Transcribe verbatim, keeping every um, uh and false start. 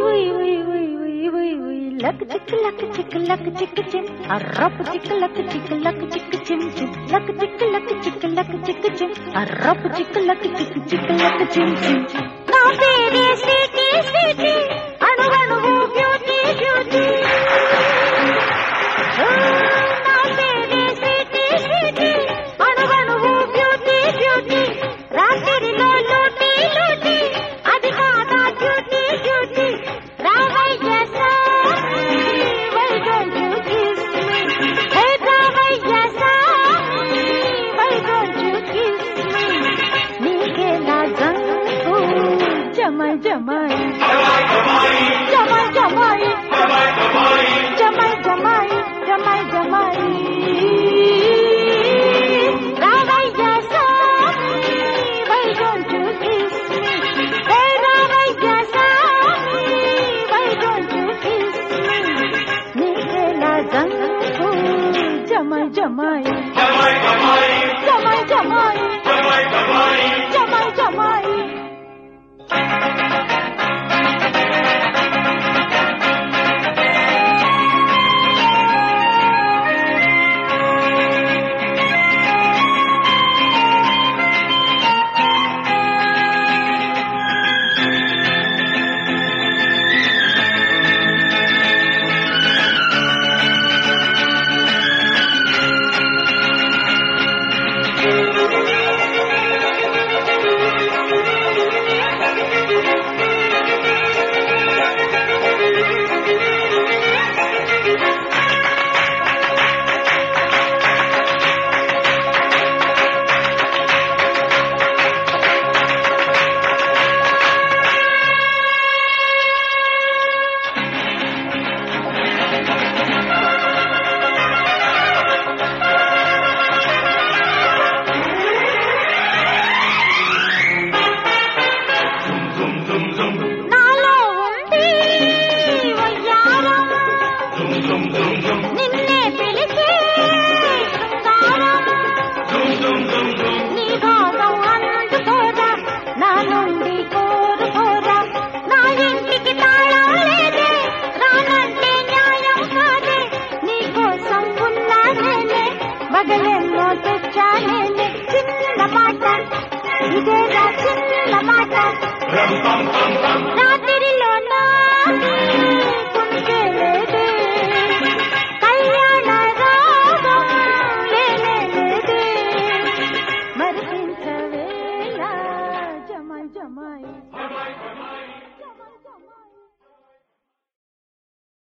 ఉయ్ ఉయ్ ఉయ్ ఉయ్ ఉయ్ ఉయ్ లక్ చిక్ లక్ చిక్ లక్ చిక్ చిమ్ అర్రప్ చిక్ లక్ చిక్ లక్ చిక్ చిమ్ చిమ్ లక్ చిక్ లక్ చిక్ లక్ చిక్ చిమ్ అర్రప్ చిక్ లక్ చిక్ చిక్ లక్ చిమ్ చిమ్ నా పేరే స్వీటీ స్వీటీ అణువణువు బ్యూటీ బ్యూటీ నా పేరే స్వీటీ స్వీటీ అణువణువు బ్యూటీ బ్యూటీ రాత్రిలో లూటీ లూటీ అది కాదా బ్యూటీ బ్యూటీ రావయ్య సామి why don't you kiss me hey రావయ్య సామి why don't you kiss me నీకే నా జంకు జమై జమై జమై జమై జమై జమై జమై జమై రావయ్య సామి why don't you kiss me hey రావయ్య సామి why don't you kiss me నీకే నా జంకు జమై జమై జమై జమై